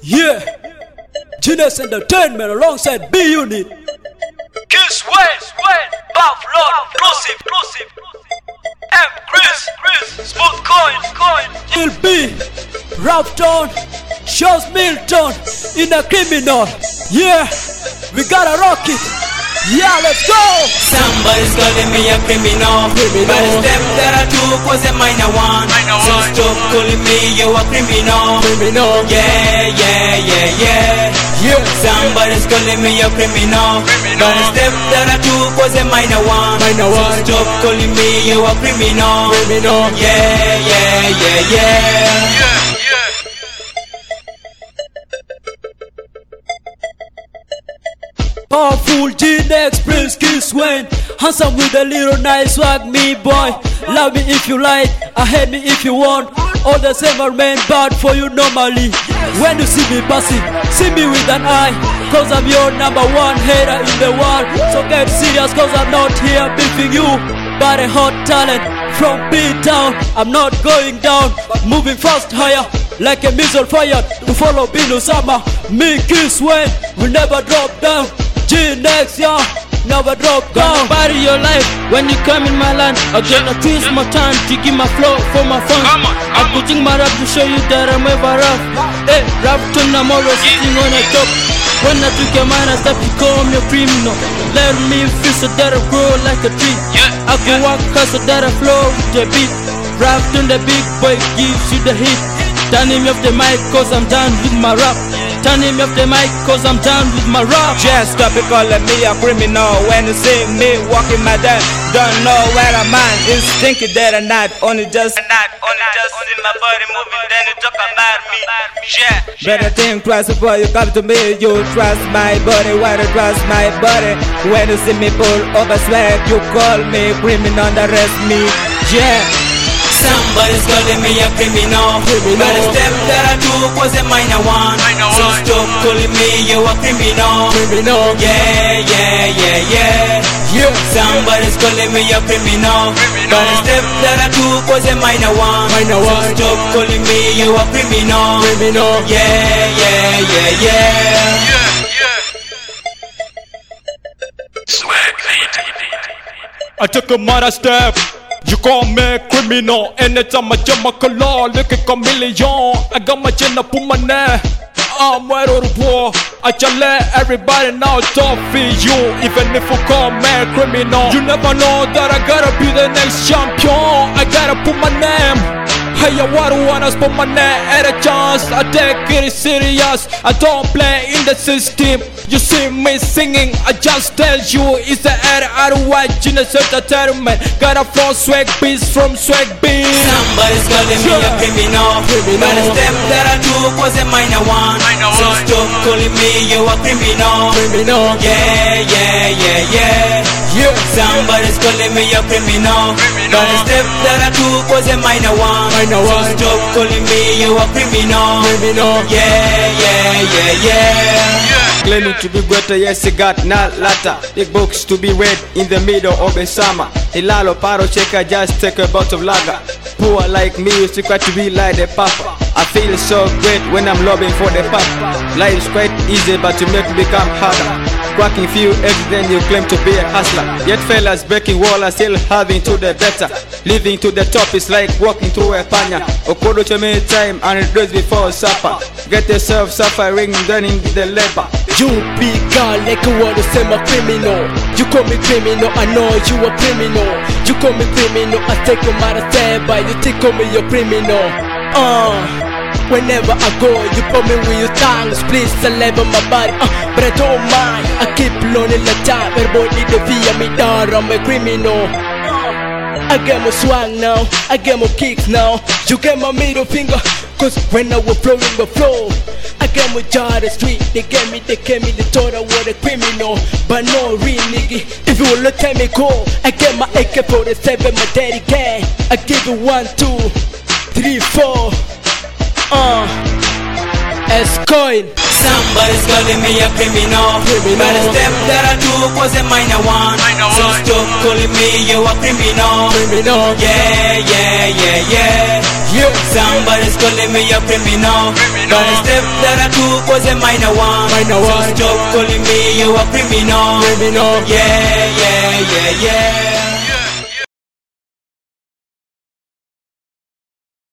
Yeah, Genius Entertainment alongside B Unit. Kiss Wayne, Buff Lord, Exclusive, M Chris, Smooth Coin, Lil B, Rapton, Shows Milton, in a criminal. Yeah, we gotta rock it. Yeah, let's go! Somebody's calling me a criminal. But the step that I took was a minor one. So stop calling me you a criminal. Yeah. Somebody's calling me a criminal. But the step that I took was a minor one. So stop calling me you a criminal. Yeah. Powerful G-Nex, Prince Kiss Wayne, handsome with a little nice swag, me boy. Love me if you like, I hate me if you want. All the same are men bad for you normally. When you see me passing, see me with an eye, cause I'm your number one hater in the world. So get serious cause I'm not here beefing you, but a hot talent from B-Town. I'm not going down, moving fast higher like a missile fired to follow Bin Osama. Me Kiss Wayne will never drop down. G-Nex, yeah, never drop down. Party your life when you come in my land. I'm gonna twist my time to give my flow for my fun. I'm putting my rap to show you that I'm ever rough. Hey, Rapton, I'm always sitting on a top. When I took your mind, I start to call me a criminal. Let me feel so that I grow like a tree. I can walk so that I flow with the beat. Rapton, the big boy, gives you the hit. Turn him off the mic cause I'm done with my rap. Turn him off the mic cause I'm done with my rap. Just stop it calling me a criminal. When you see me walking my dad, don't know where I'm at. It's thinking that I'm not only just see my body moving, then you talk about me. Better think twice before you come to me. You trust my body, why you trust my body? When you see me pull over swag, you call me criminal, arrest me. Somebody's calling me a criminal. But the step that I took was a minor one. So stop calling me you a criminal. Yeah. Somebody's calling me a criminal. But the step that I took was a minor one. So stop calling me you a criminal. Yeah. Swag lady. I took a minor step. You call me a criminal. Anytime I jump my color, look at a million. I got my chin up on my neck. I'm right on the wall. I just let everybody know don't feel you. Even if you call me a criminal, you never know that I gotta be the next champion. I gotta put my name. Hey, I wanna put my name at a chance. I take it serious. I don't play in the system. You see me singing, I just tell you it's the air out of white Genius Entertainment. Got a flow swag beats from swag beats. Somebody's calling me a criminal. But the step that I took was a minor one. So stop calling me you a criminal. Yeah. Somebody's calling me a criminal. But the step that I took was a minor one. So stop calling me you a criminal. Yeah. Claiming to be greater, yes, he got not latter. Big books to be read in the middle of the summer. Ilalo paro checker, just take a bottle of lager. Poor like me, you still got to be like the papa. I feel so great when I'm lobbying for the papa. Life's quite easy, but to make me become harder. Cracking few eggs, then you claim to be a hustler. Yet fellas breaking wall are still having to the better. Living to the top is like walking through a panya. Okodo to me time and it goes before supper. Get yourself suffering, then in the labor. You big guy like you wanna say I'm a criminal. You call me criminal, I know you a criminal. You call me criminal, I take a matter step, but you think of me a criminal. Whenever I go, you put me with your tongue, split saliva my body, but I don't mind. I keep learning the time, everybody the via me down, I'm a criminal. I get my swag now, I get my kicks now. You get my middle finger, cause when I was flowing the flow, I get my jaw the street. They get me, they thought I was a criminal. But no real nigga, if you will let me go, I get my AK-47, my daddy gang. I give you 1, 2, 3, 4. S-Coin. Somebody's calling me a criminal. But the step that I took was a minor one. So stop calling me you a criminal. Yeah. Somebody's calling me a criminal. But the step that I took was a minor one. So stop calling me you a criminal. Yeah, yeah, yeah, yeah.